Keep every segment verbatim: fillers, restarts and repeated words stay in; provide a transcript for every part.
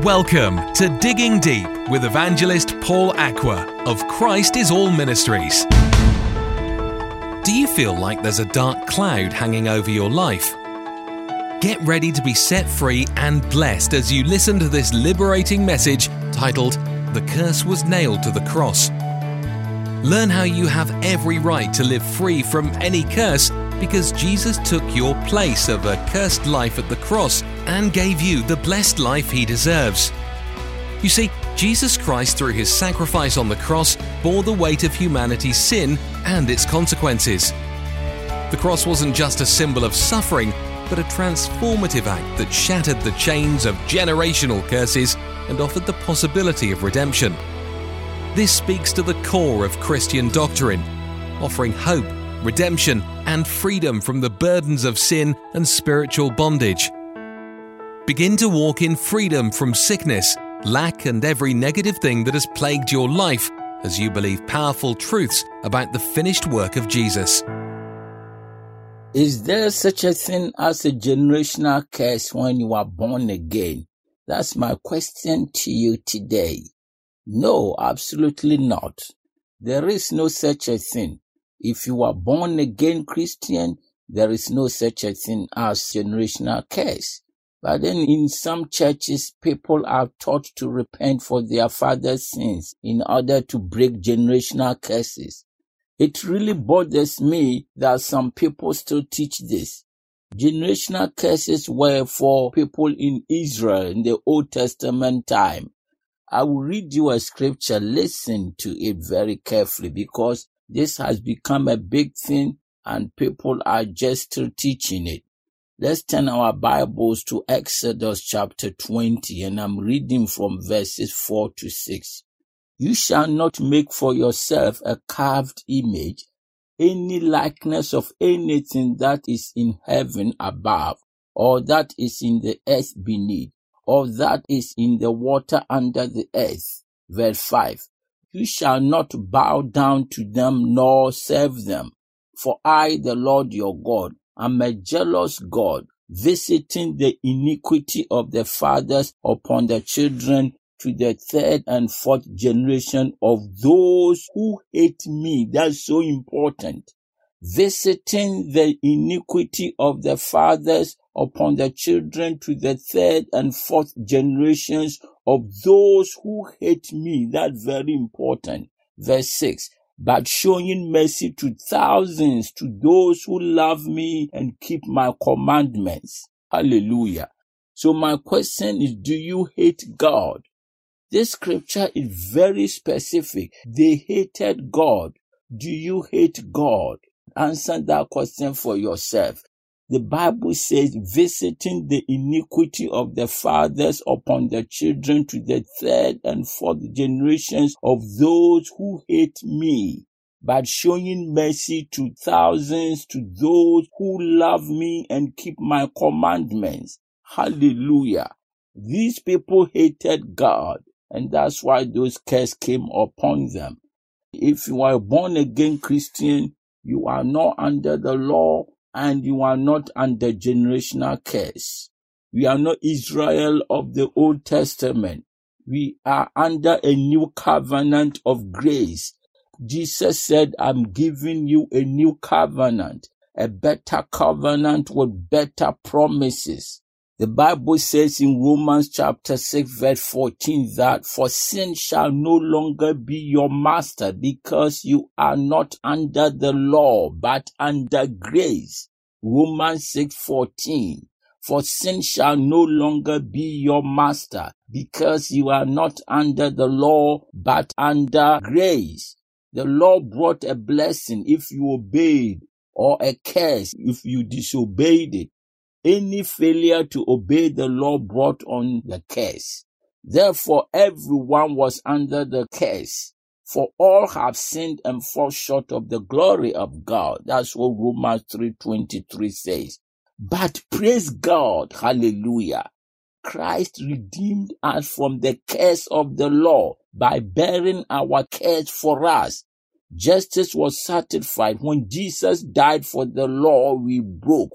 Welcome to Digging Deep with evangelist Paul Aqua of Christ is All Ministries. Do you feel like there's a dark cloud hanging over your life? Get ready to be set free and blessed as you listen to this liberating message titled, "The Curse Was Nailed to the Cross." Learn how you have every right to live free from any curse because Jesus took your place of a cursed life at the cross and gave you the blessed life he deserves. You see, Jesus Christ, through his sacrifice on the cross, bore the weight of humanity's sin and its consequences. The cross wasn't just a symbol of suffering, but a transformative act that shattered the chains of generational curses and offered the possibility of redemption. This speaks to the core of Christian doctrine, offering hope, redemption, and freedom from the burdens of sin and spiritual bondage. Begin to walk in freedom from sickness, lack, and every negative thing that has plagued your life as you believe powerful truths about the finished work of Jesus. Is there such a thing as a generational curse when you are born again? That's my question to you today. No, absolutely not. There is no such a thing. If you are born again Christian, there is no such a thing as generational curse. But then in some churches, people are taught to repent for their father's sins in order to break generational curses. It really bothers me that some people still teach this. Generational curses were for people in Israel in the Old Testament time. I will read you a scripture. Listen to it very carefully because this has become a big thing and people are just still teaching it. Let's turn our Bibles to Exodus chapter twenty, and I'm reading from verses four to six. You shall not make for yourself a carved image, any likeness of anything that is in heaven above, or that is in the earth beneath, or that is in the water under the earth. Verse five. You shall not bow down to them nor serve them. For I, the Lord your God, am a jealous God, visiting the iniquity of the fathers upon the children to the third and fourth generation of those who hate me. That's so important. Visiting the iniquity of the fathers upon the children to the third and fourth generations of those who hate me. That's very important. Verse six. But showing mercy to thousands, to those who love me and keep my commandments. Hallelujah. So my question is, do you hate God? This scripture is very specific. They hated God. Do you hate God? Answer that question for yourself. The Bible says, visiting the iniquity of the fathers upon the children to the third and fourth generations of those who hate me, but showing mercy to thousands, to those who love me and keep my commandments. Hallelujah. These people hated God, and that's why those curses came upon them. If you are a born again Christian, you are not under the law, and you are not under generational curse. We are not Israel of the Old Testament. We are under a new covenant of grace. Jesus said, I'm giving you a new covenant, a better covenant with better promises. The Bible says in Romans chapter six verse fourteen that for sin shall no longer be your master because you are not under the law but under grace. Romans six fourteen. For sin shall no longer be your master because you are not under the law but under grace. The law brought a blessing if you obeyed or a curse if you disobeyed it. Any failure to obey the law brought on the curse. Therefore, everyone was under the curse. For all have sinned and fall short of the glory of God. That's what Romans three twenty-three says. But praise God, hallelujah. Christ redeemed us from the curse of the law by bearing our curse for us. Justice was satisfied when Jesus died for the law we broke.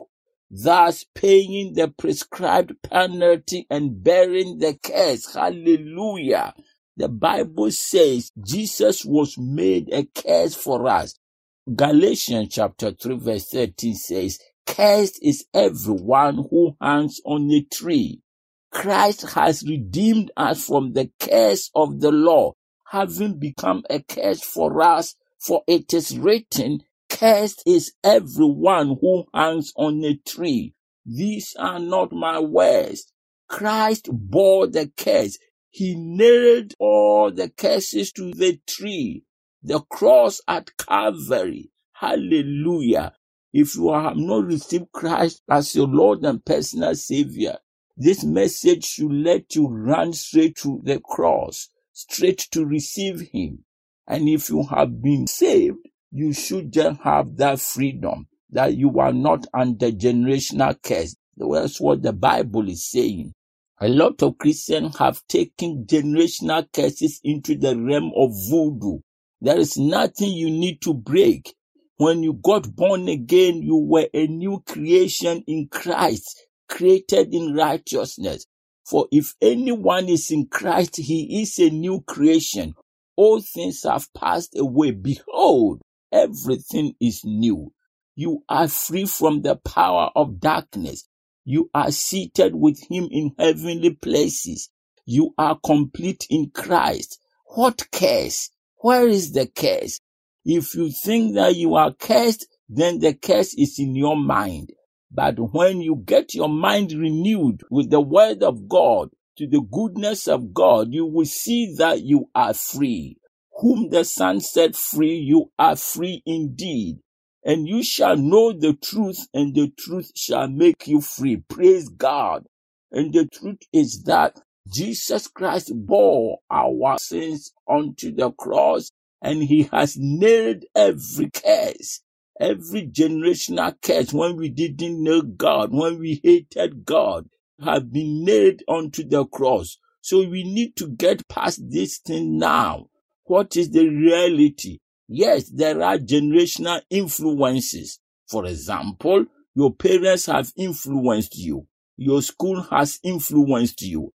thus paying the prescribed penalty and bearing the curse. Hallelujah. The Bible says Jesus was made a curse for us. Galatians chapter three verse thirteen says, cursed is everyone who hangs on a tree. Christ has redeemed us from the curse of the law, having become a curse for us, for it is written, cursed is everyone who hangs on a tree. These are not my words. Christ bore the curse. He nailed all the curses to the tree, the cross at Calvary. Hallelujah. If you have not received Christ as your Lord and personal Savior, this message should let you run straight to the cross, straight to receive Him. And if you have been saved, you should just have that freedom, that you are not under generational curse. That's what the Bible is saying. A lot of Christians have taken generational curses into the realm of voodoo. There is nothing you need to break. When you got born again, you were a new creation in Christ, created in righteousness. For if anyone is in Christ, he is a new creation. All things have passed away. Behold, everything is new. You are free from the power of darkness. You are seated with Him in heavenly places. You are complete in Christ. What curse? Where is the curse? If you think that you are cursed, then the curse is in your mind. But when you get your mind renewed with the word of God, to the goodness of God, you will see that you are free. Whom the Son set free, you are free indeed. And you shall know the truth, and the truth shall make you free. Praise God. And the truth is that Jesus Christ bore our sins onto the cross, and He has nailed every curse, every generational curse. When we didn't know God, when we hated God, have been nailed onto the cross. So we need to get past this thing now. What is the reality? Yes, there are generational influences. For example, your parents have influenced you. Your school has influenced you.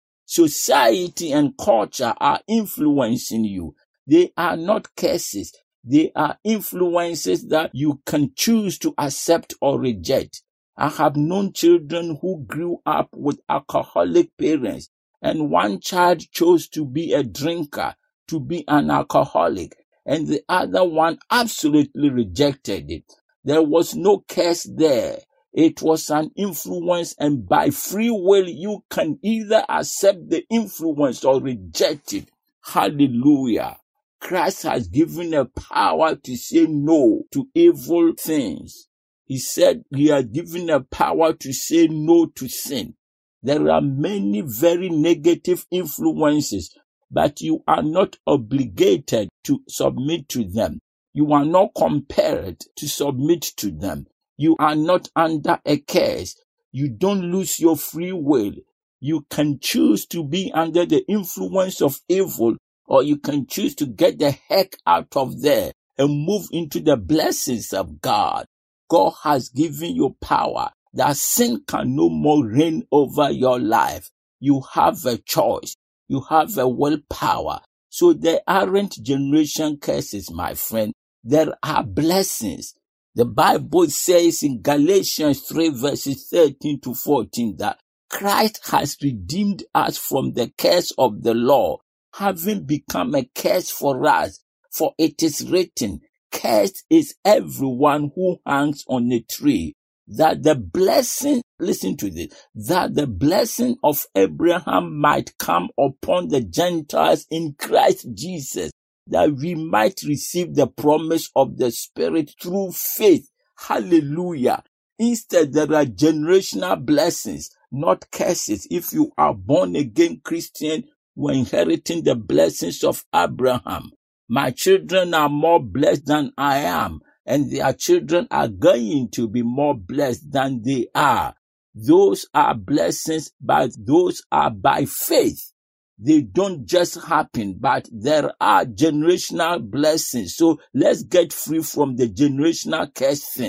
Society and culture are influencing you. They are not curses. They are influences that you can choose to accept or reject. I have known children who grew up with alcoholic parents, and one child chose to be a drinker, to be an alcoholic, and the other one absolutely rejected it. There was no curse there. It was an influence, and by free will, you can either accept the influence or reject it. Hallelujah. Christ has given a power to say no to evil things. He said He has given a power to say no to sin. There are many very negative influences, but you are not obligated to submit to them. You are not compelled to submit to them. You are not under a curse. You don't lose your free will. You can choose to be under the influence of evil, or you can choose to get the heck out of there and move into the blessings of God. God has given you power that sin can no more reign over your life. You have a choice. You have a willpower. So there aren't generation curses, my friend. There are blessings. The Bible says in Galatians three verses thirteen to fourteen that Christ has redeemed us from the curse of the law, having become a curse for us. For it is written, cursed is everyone who hangs on a tree, that the blessing, listen to this, that the blessing of Abraham might come upon the Gentiles in Christ Jesus, that we might receive the promise of the Spirit through faith. Hallelujah. Instead, there are generational blessings, not curses. If you are born again Christian, you are inheriting the blessings of Abraham. My children are more blessed than I am, and their children are going to be more blessed than they are. Those are blessings, but those are by faith. They don't just happen, but there are generational blessings. So let's get free from the generational curse thing.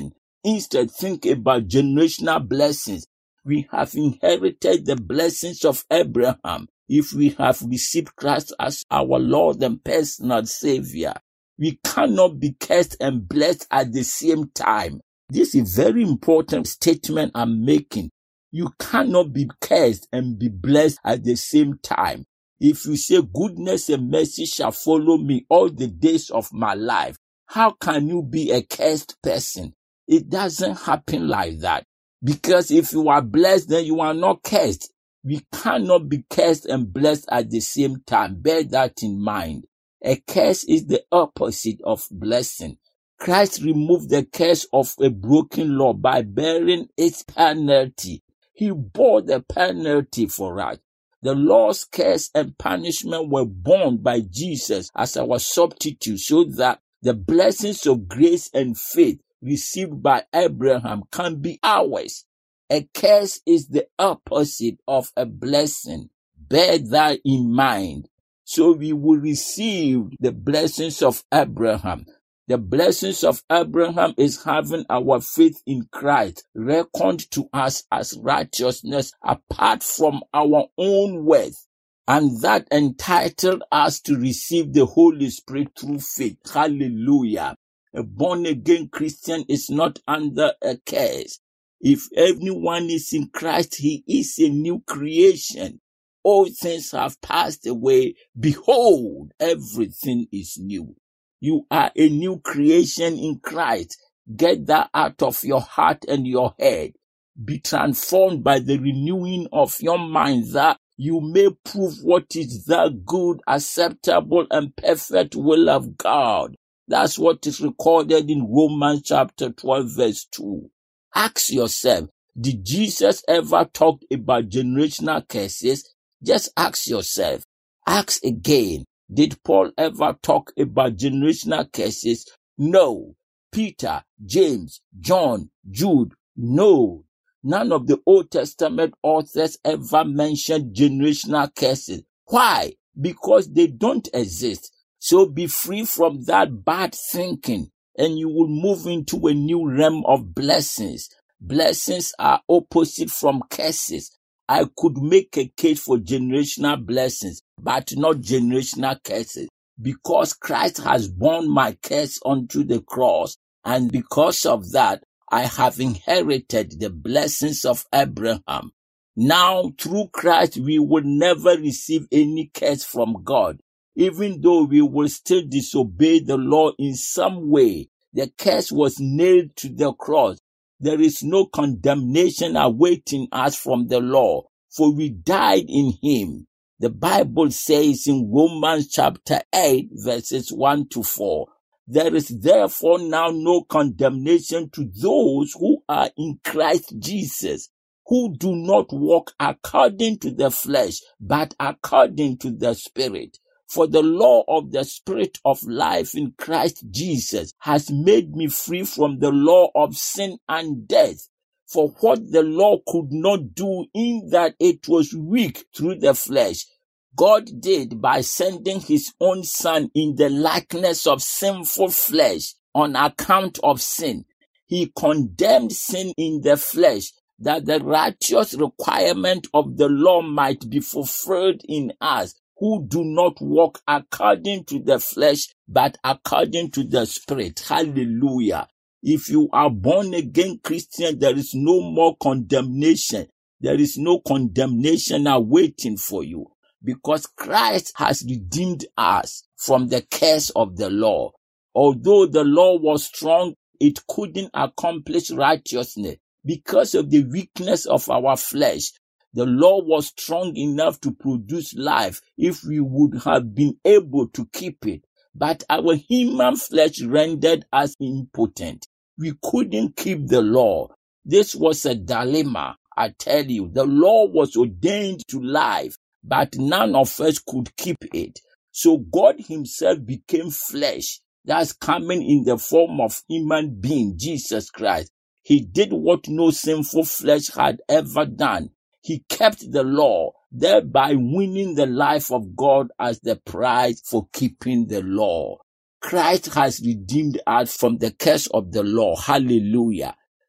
instead think about generational blessings. We have inherited the blessings of Abraham if we have received Christ as our Lord and personal Savior. We cannot be cursed and blessed at the same time. This is a very important statement I'm making. You cannot be cursed and be blessed at the same time. If you say goodness and mercy shall follow me all the days of my life, how can you be a cursed person? It doesn't happen like that. Because if you are blessed, then you are not cursed. We cannot be cursed and blessed at the same time. Bear that in mind. A curse is the opposite of blessing. Christ removed the curse of a broken law by bearing its penalty. He bore the penalty for us. The law's curse and punishment were borne by Jesus as our substitute, so that the blessings of grace and faith received by Abraham can be ours. A curse is the opposite of a blessing. Bear that in mind. So we will receive the blessings of Abraham. The blessings of Abraham is having our faith in Christ reckoned to us as righteousness apart from our own worth. And that entitled us to receive the Holy Spirit through faith. Hallelujah. A born-again Christian is not under a curse. If anyone is in Christ, he is a new creation. All things have passed away. Behold, everything is new. You are a new creation in Christ. Get that out of your heart and your head. Be transformed by the renewing of your mind, that you may prove what is the good, acceptable, and perfect will of God. That's what is recorded in Romans chapter twelve, verse two. Ask yourself, did Jesus ever talk about generational curses? Just ask yourself. Ask again, did Paul ever talk about generational curses? No. Peter, James, John, Jude, no. None of the Old Testament authors ever mentioned generational curses. Why? Because they don't exist. So be free from that bad thinking, and you will move into a new realm of blessings. Blessings are opposite from curses. I could make a case for generational blessings, but not generational curses, because Christ has borne my curse onto the cross, and because of that, I have inherited the blessings of Abraham. Now, through Christ, we will never receive any curse from God. Even though we will still disobey the law in some way, the curse was nailed to the cross. There is no condemnation awaiting us from the law, for we died in him. The Bible says in Romans chapter eight, verses one to four, there is therefore now no condemnation to those who are in Christ Jesus, who do not walk according to the flesh, but according to the Spirit. For the law of the Spirit of life in Christ Jesus has made me free from the law of sin and death. For what the law could not do, in that it was weak through the flesh, God did by sending his own Son in the likeness of sinful flesh on account of sin. He condemned sin in the flesh, that the righteous requirement of the law might be fulfilled in us, who do not walk according to the flesh, but according to the Spirit. Hallelujah. If you are born again Christian, there is no more condemnation. There is no condemnation awaiting for you, because Christ has redeemed us from the curse of the law. Although the law was strong, it couldn't accomplish righteousness because of the weakness of our flesh. The law was strong enough to produce life if we would have been able to keep it. But our human flesh rendered us impotent. We couldn't keep the law. This was a dilemma, I tell you. The law was ordained to life, but none of us could keep it. So God himself became flesh, that's coming in the form of human being, Jesus Christ. He did what no sinful flesh had ever done. He kept the law, thereby winning the life of God as the prize for keeping the law. Christ has redeemed us from the curse of the law. Hallelujah.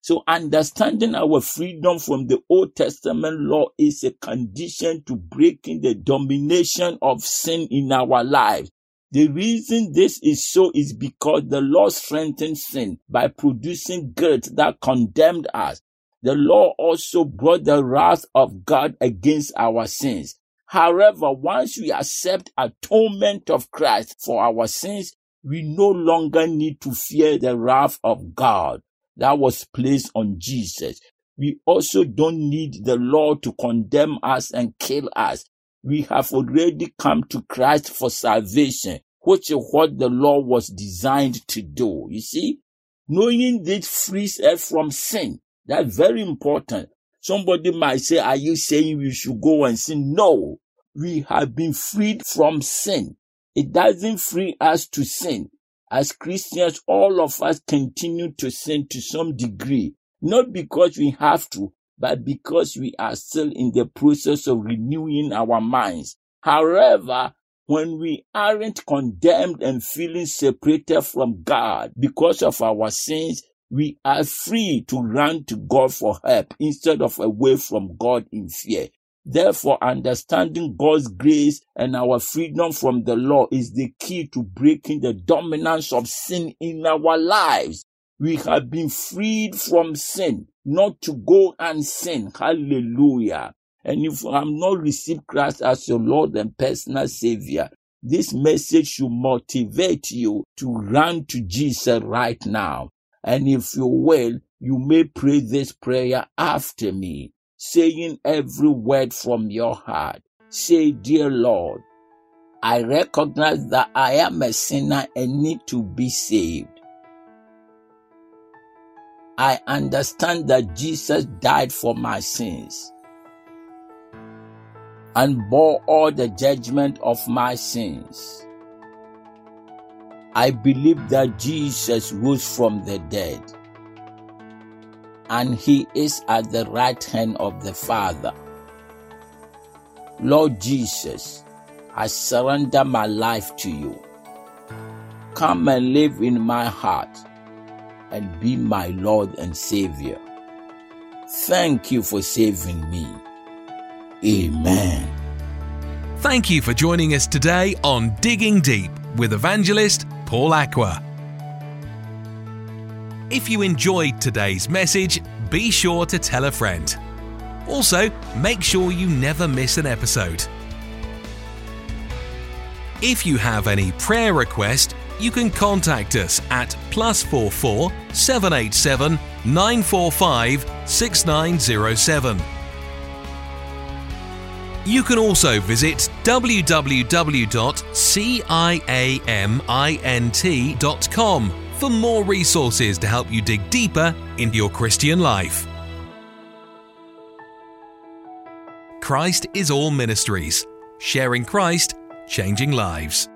So understanding our freedom from the Old Testament law is a condition to breaking the domination of sin in our lives. The reason this is so is because the law strengthened sin by producing guilt that condemned us. The law also brought the wrath of God against our sins. However, once we accept atonement of Christ for our sins, we no longer need to fear the wrath of God that was placed on Jesus. We also don't need the law to condemn us and kill us. We have already come to Christ for salvation, which is what the law was designed to do. You see, knowing this frees us from sin. That's very important. Somebody might say, are you saying we should go and sin? No, we have been freed from sin. It doesn't free us to sin. As Christians, all of us continue to sin to some degree, not because we have to, but because we are still in the process of renewing our minds. However, when we aren't condemned and feeling separated from God because of our sins, we are free to run to God for help instead of away from God in fear. Therefore, understanding God's grace and our freedom from the law is the key to breaking the dominance of sin in our lives. We have been freed from sin, not to go and sin. Hallelujah. And if I have not received Christ as your Lord and personal Savior, this message should motivate you to run to Jesus right now. And if you will, you may pray this prayer after me, saying every word from your heart. Say, dear Lord, I recognize that I am a sinner and need to be saved. I understand that Jesus died for my sins and bore all the judgment of my sins. I believe that Jesus rose from the dead, and he is at the right hand of the Father. Lord Jesus, I surrender my life to you. Come and live in my heart and be my Lord and Savior. Thank you for saving me. Amen. Thank you for joining us today on Digging Deep with evangelist Paul Aqua. If you enjoyed today's message, be sure to tell a friend. Also, make sure you never miss an episode. If you have any prayer request, you can contact us at plus four four seven eight seven nine four five six nine zero seven. You can also visit w w w dot ciamint dot com for more resources to help you dig deeper into your Christian life. Christ is All Ministries, sharing Christ, changing lives.